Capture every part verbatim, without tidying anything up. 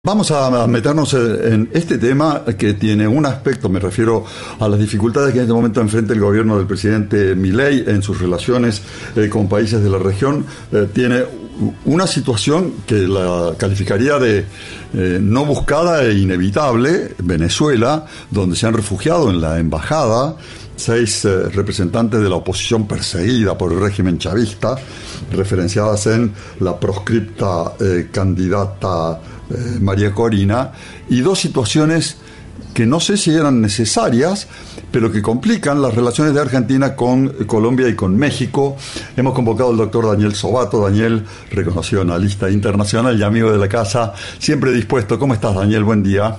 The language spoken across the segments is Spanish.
Vamos a meternos en este tema que tiene un aspecto, me refiero a las dificultades que en este momento enfrenta el gobierno del presidente Milei en sus relaciones eh, con países de la región. Eh, tiene una situación que la calificaría de eh, no buscada e inevitable, Venezuela, donde se han refugiado en la embajada seis eh, representantes de la oposición perseguida por el régimen chavista, referenciadas en la proscripta eh, candidata eh, María Corina, y dos situaciones que no sé si eran necesarias, pero que complican las relaciones de Argentina con Colombia y con México. Hemos convocado al doctor Daniel Sobato. Daniel, reconocido analista internacional y amigo de la casa, siempre dispuesto. ¿Cómo estás, Daniel? Buen día.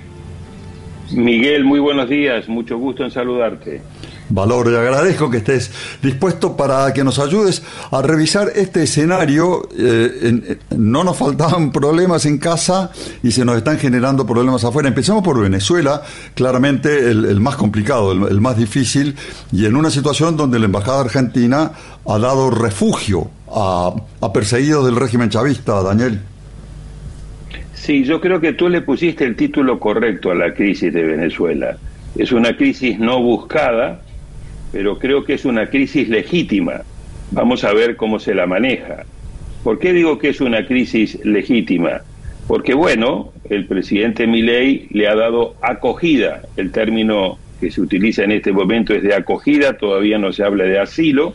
Miguel, muy buenos días, mucho gusto en saludarte. Valoro y agradezco que estés dispuesto para que nos ayudes a revisar este escenario. Eh, en, no nos faltaban problemas en casa y se nos están generando problemas afuera. Empezamos por Venezuela, claramente el, el más complicado, el, el más difícil, y en una situación donde la Embajada Argentina ha dado refugio a, a perseguidos del régimen chavista, Daniel. Sí, yo creo que tú le pusiste el título correcto a la crisis de Venezuela. Es una crisis no buscada, pero creo que es una crisis legítima. Vamos a ver cómo se la maneja. ¿Por qué digo que es una crisis legítima? Porque, bueno, el presidente Milei le ha dado acogida. El término que se utiliza en este momento es de acogida, todavía no se habla de asilo,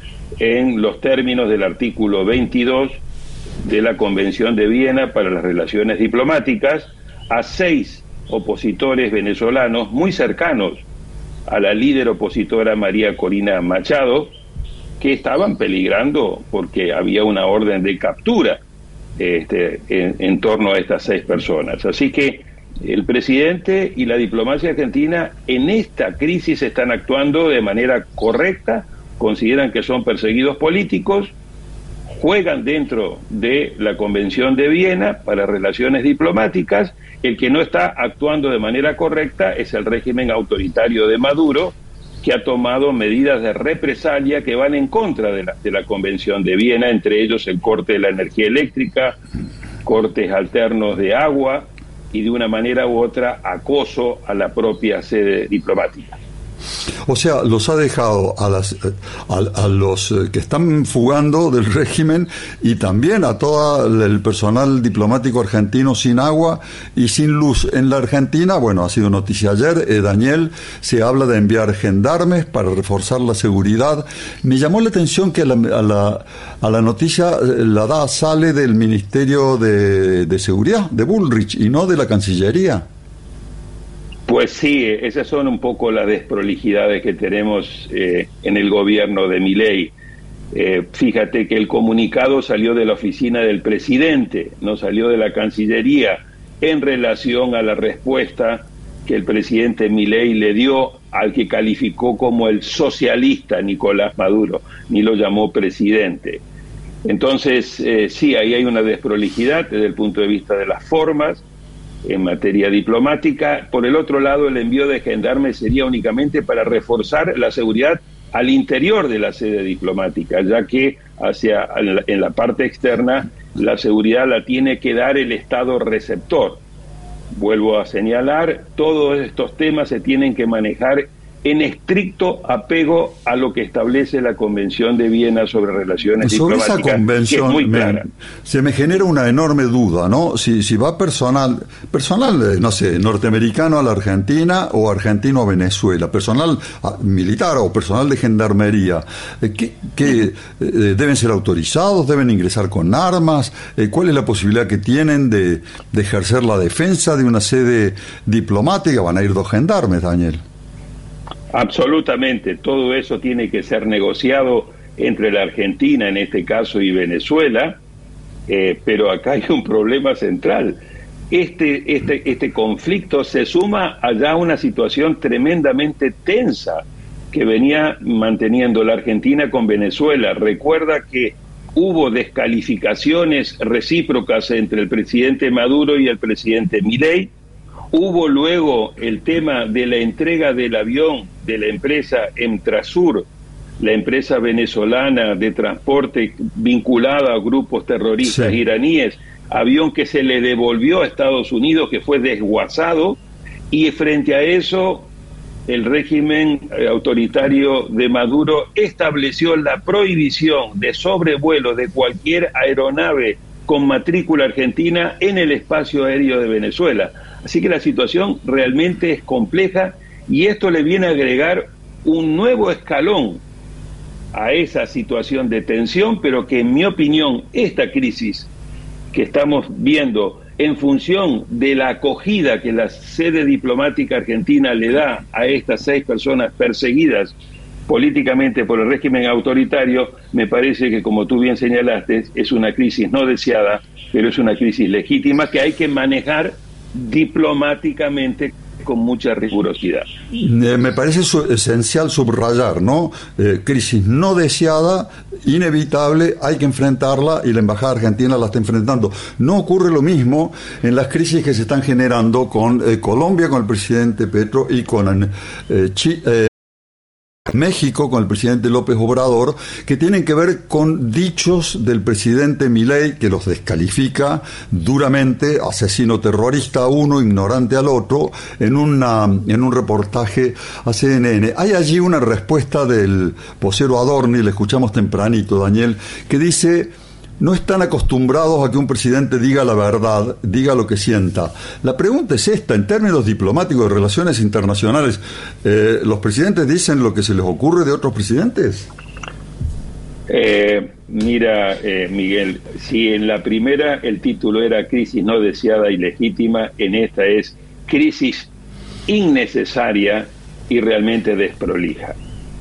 en los términos del artículo veintidós de la Convención de Viena para las Relaciones Diplomáticas, a seis opositores venezolanos muy cercanos a la líder opositora María Corina Machado, que estaban peligrando porque había una orden de captura este, en, en torno a estas seis personas. Así que el presidente y la diplomacia argentina en esta crisis están actuando de manera correcta, consideran que son perseguidos políticos, juegan dentro de la Convención de Viena para relaciones diplomáticas. El que no está actuando de manera correcta es el régimen autoritario de Maduro, que ha tomado medidas de represalia que van en contra de la, de la Convención de Viena, entre ellos el corte de la energía eléctrica, cortes alternos de agua y de una manera u otra acoso a la propia sede diplomática. O sea, los ha dejado a, las, a, a los que están fugando del régimen y también a todo el personal diplomático argentino sin agua y sin luz. En la Argentina, bueno, ha sido noticia ayer, eh, Daniel, se habla de enviar gendarmes para reforzar la seguridad. Me llamó la atención que a la, a la, a la noticia la da, sale del Ministerio de, de Seguridad, de Bullrich, y no de la Cancillería. Pues sí, esas son un poco las desprolijidades que tenemos eh, en el gobierno de Milei. Eh, fíjate que el comunicado salió de la oficina del presidente, no salió de la Cancillería, en relación a la respuesta que el presidente Milei le dio al que calificó como el socialista Nicolás Maduro, ni lo llamó presidente. Entonces, eh, sí, ahí hay una desprolijidad desde el punto de vista de las formas, en materia diplomática. Por el otro lado, el envío de gendarmes sería únicamente para reforzar la seguridad al interior de la sede diplomática, ya que hacia en la parte externa la seguridad la tiene que dar el Estado receptor. Vuelvo a señalar, todos estos temas se tienen que manejar en estricto apego a lo que establece la Convención de Viena sobre relaciones sobre diplomáticas. Esa convención, que es muy clara. Me, se me genera una enorme duda, ¿no? Si, si va personal, personal, no sé, norteamericano a la Argentina o argentino a Venezuela, personal militar o personal de gendarmería, ¿qué, qué, eh, deben ser autorizados? ¿Deben ingresar con armas? Eh, ¿Cuál es la posibilidad que tienen de, de ejercer la defensa de una sede diplomática? Van a ir dos gendarmes, Daniel. Absolutamente, todo eso tiene que ser negociado entre la Argentina, en este caso, y Venezuela, eh, pero acá hay un problema central. Este, este, este conflicto se suma allá a una situación tremendamente tensa que venía manteniendo la Argentina con Venezuela. Recuerda que hubo descalificaciones recíprocas entre el presidente Maduro y el presidente Milei. Hubo luego el tema de la entrega del avión de la empresa Emtrasur, la empresa venezolana de transporte vinculada a grupos terroristas sí. iraníes, avión que se le devolvió a Estados Unidos, que fue desguazado, y frente a eso el régimen autoritario de Maduro estableció la prohibición de sobrevuelo de cualquier aeronave con matrícula argentina en el espacio aéreo de Venezuela. Así que la situación realmente es compleja y esto le viene a agregar un nuevo escalón a esa situación de tensión, pero que en mi opinión esta crisis que estamos viendo en función de la acogida que la sede diplomática argentina le da a estas seis personas perseguidas políticamente por el régimen autoritario, me parece que, como tú bien señalaste, es una crisis no deseada, pero es una crisis legítima que hay que manejar diplomáticamente con mucha rigurosidad. Eh, me parece su- esencial subrayar, ¿no? Eh, crisis no deseada, inevitable, hay que enfrentarla y la Embajada Argentina la está enfrentando. No ocurre lo mismo en las crisis que se están generando con eh, Colombia, con el presidente Petro, y con eh, Chi- eh, México, con el presidente López Obrador, que tienen que ver con dichos del presidente Milei, que los descalifica duramente, asesino terrorista a uno, ignorante al otro, en, una, en un reportaje a C N N. Hay allí una respuesta del vocero Adorni, le escuchamos tempranito, Daniel, que dice: no están acostumbrados a que un presidente diga la verdad, diga lo que sienta. La pregunta es esta: en términos diplomáticos de relaciones internacionales, eh, ¿los presidentes dicen lo que se les ocurre de otros presidentes? Eh, mira, eh, Miguel, si en la primera el título era crisis no deseada y legítima, en esta es crisis innecesaria y realmente desprolija.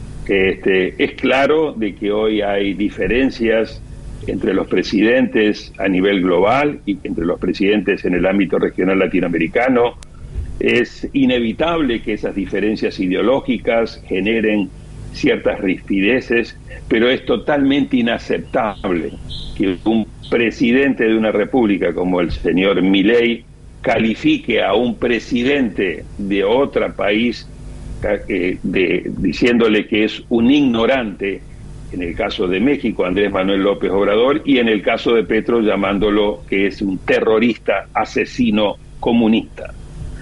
Este, es claro de que hoy hay diferencias entre los presidentes a nivel global y entre los presidentes en el ámbito regional latinoamericano. Es inevitable que esas diferencias ideológicas generen ciertas rispideces, pero es totalmente inaceptable que un presidente de una república como el señor Milei califique a un presidente de otro país eh, de, diciéndole que es un ignorante, en el caso de México, Andrés Manuel López Obrador, y en el caso de Petro, llamándolo que es un terrorista, asesino, comunista.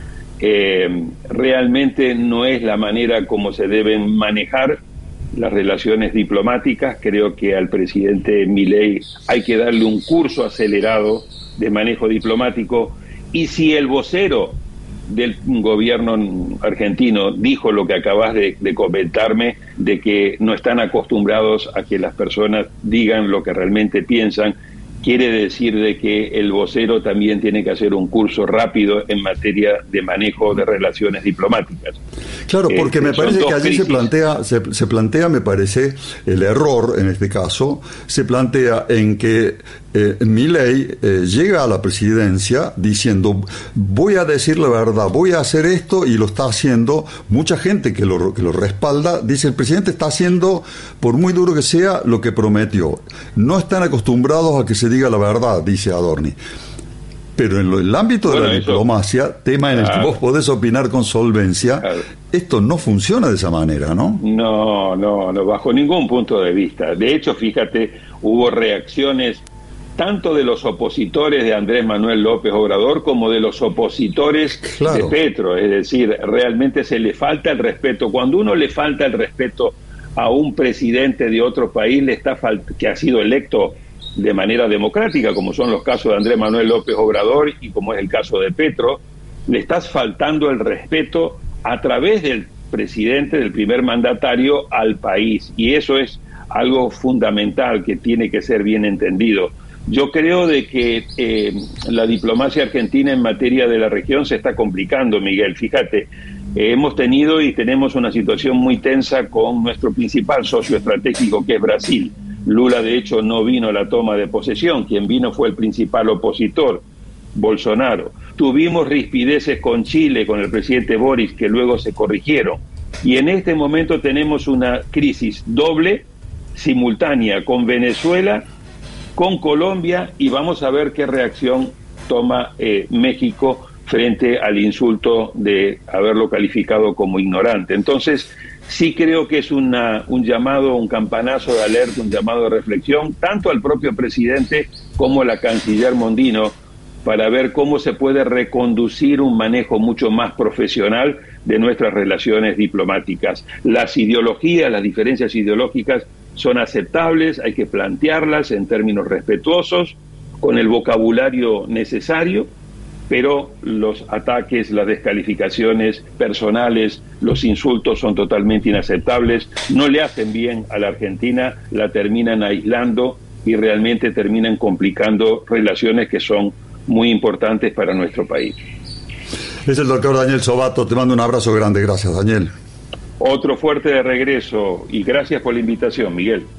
Eh, realmente no es la manera como se deben manejar las relaciones diplomáticas. Creo que al presidente Milei hay que darle un curso acelerado de manejo diplomático, y si el vocero del gobierno argentino dijo lo que acabas de, de comentarme, de que no están acostumbrados a que las personas digan lo que realmente piensan, quiere decir de que el vocero también tiene que hacer un curso rápido en materia de manejo de relaciones diplomáticas. Claro, porque este, me parece que allí crisis. se plantea, se, se plantea, me parece, el error en este caso, se plantea en que eh, Milei eh, llega a la presidencia diciendo: voy a decir la verdad, voy a hacer esto, y lo está haciendo. Mucha gente que lo, que lo respalda dice: el presidente está haciendo, por muy duro que sea, lo que prometió. No están acostumbrados a que se diga la verdad, dice Adorni. Pero en lo, el ámbito de bueno, la eso, diplomacia, tema en el claro, que vos podés opinar con solvencia, claro, esto no funciona de esa manera, ¿no? No, no, no, bajo ningún punto de vista. De hecho, fíjate, hubo reacciones tanto de los opositores de Andrés Manuel López Obrador como de los opositores claro. de Petro. Es decir, realmente se le falta el respeto. Cuando uno le falta el respeto a un presidente de otro país, le está falt- que ha sido electo de manera democrática, como son los casos de Andrés Manuel López Obrador y como es el caso de Petro, le estás faltando el respeto a través del presidente, del primer mandatario, al país, y eso es algo fundamental que tiene que ser bien entendido. Yo creo de que eh, la diplomacia argentina en materia de la región se está complicando, Miguel. Fíjate, eh, hemos tenido y tenemos una situación muy tensa con nuestro principal socio estratégico, que es Brasil. Lula, de hecho, no vino a la toma de posesión. Quien vino fue el principal opositor, Bolsonaro. Tuvimos rispideces con Chile, con el presidente Boric, que luego se corrigieron. Y en este momento tenemos una crisis doble, simultánea, con Venezuela, con Colombia, y vamos a ver qué reacción toma eh, México frente al insulto de haberlo calificado como ignorante. Entonces, sí creo que es una, un llamado, un campanazo de alerta, un llamado de reflexión, tanto al propio presidente como a la canciller Mondino, para ver cómo se puede reconducir un manejo mucho más profesional de nuestras relaciones diplomáticas. Las ideologías, las diferencias ideológicas son aceptables, hay que plantearlas en términos respetuosos, con el vocabulario necesario, pero los ataques, las descalificaciones personales, los insultos son totalmente inaceptables, no le hacen bien a la Argentina, la terminan aislando y realmente terminan complicando relaciones que son muy importantes para nuestro país. Es el doctor Daniel Sobato, te mando un abrazo grande, gracias Daniel. Otro fuerte de regreso y gracias por la invitación, Miguel.